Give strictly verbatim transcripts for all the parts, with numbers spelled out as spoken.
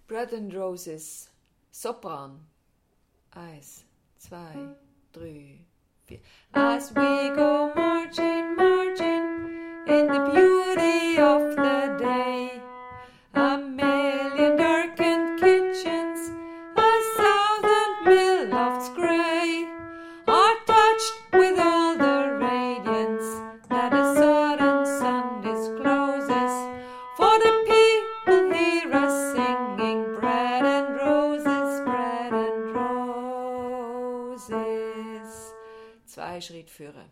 Bread and Roses, Sopran. Eins, zwei, drei, vier. As we go marching, marching in the beauty of the day, a million darkened kitchens, a thousand mill lofts grey, are touched with all the radiance that a sudden sun discloses. For the people hear us singing bread and roses, bread and roses. Zwei Schritt führen.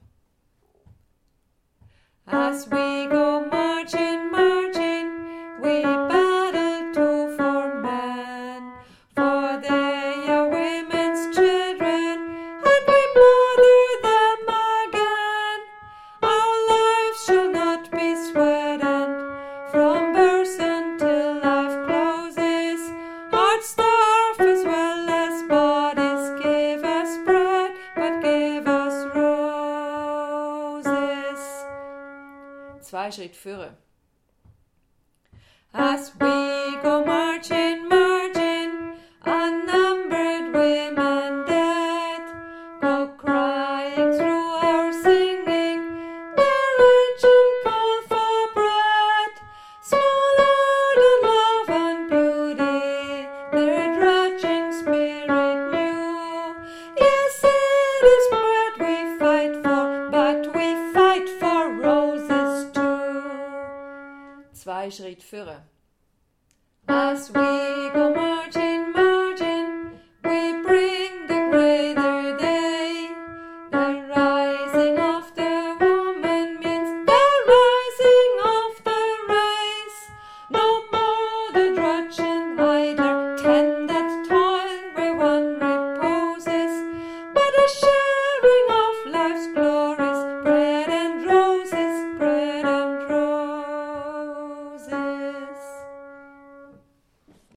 As we go marching, marching, we battle to for men, for they are women's children, and we mother them again. Our lives shall not be sweatened, from birth until life closes. Hearts starve as well as bodies. Give us bread, but give us roses. Zwei Schritt führen. As we go marching, marching, unnumbered women dead go crying through our singing, their ancient call for bread. Smaller than love and beauty, their drudging spirit knew. Yes, it is bread we fight for, but we fight for roses too. Zwei Schritt führen. As we go